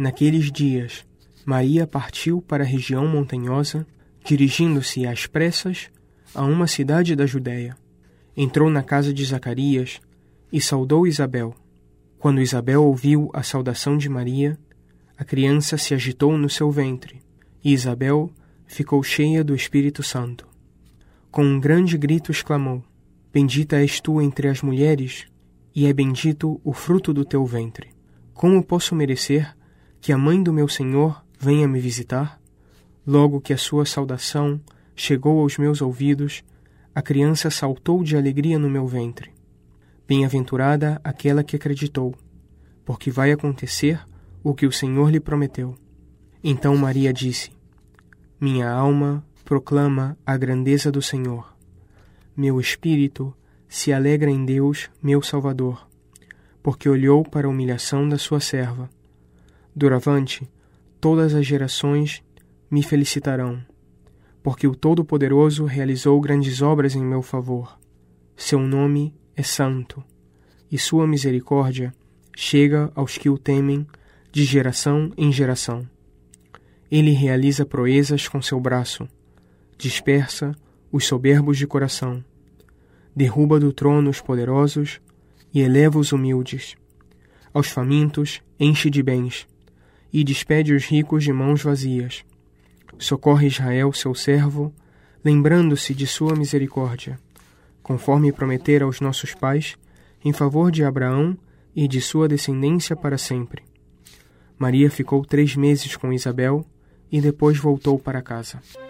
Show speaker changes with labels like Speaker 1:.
Speaker 1: Naqueles dias, Maria partiu para a região montanhosa, dirigindo-se às pressas a uma cidade da Judéia. Entrou na casa de Zacarias e saudou Isabel. Quando Isabel ouviu a saudação de Maria, a criança se agitou no seu ventre, e Isabel ficou cheia do Espírito Santo. Com um grande grito exclamou: Bendita és tu entre as mulheres, e é bendito o fruto do teu ventre. Como posso merecer que a mãe do meu Senhor venha me visitar? Logo que a sua saudação chegou aos meus ouvidos, a criança saltou de alegria no meu ventre. Bem-aventurada aquela que acreditou, porque vai acontecer o que o Senhor lhe prometeu. Então Maria disse: Minha alma proclama a grandeza do Senhor. Meu espírito se alegra em Deus, meu Salvador, porque olhou para a humilhação da sua serva. Doravante, todas as gerações me felicitarão, porque o Todo-Poderoso realizou grandes obras em meu favor. Seu nome é santo, e sua misericórdia chega aos que o temem de geração em geração. Ele realiza proezas com seu braço, dispersa os soberbos de coração, derruba do trono os poderosos e eleva os humildes. Aos famintos enche de bens e despede os ricos de mãos vazias. Socorre Israel, seu servo, lembrando-se de sua misericórdia, conforme prometera aos nossos pais, em favor de Abraão e de sua descendência para sempre. Maria ficou 3 meses com Isabel e depois voltou para casa.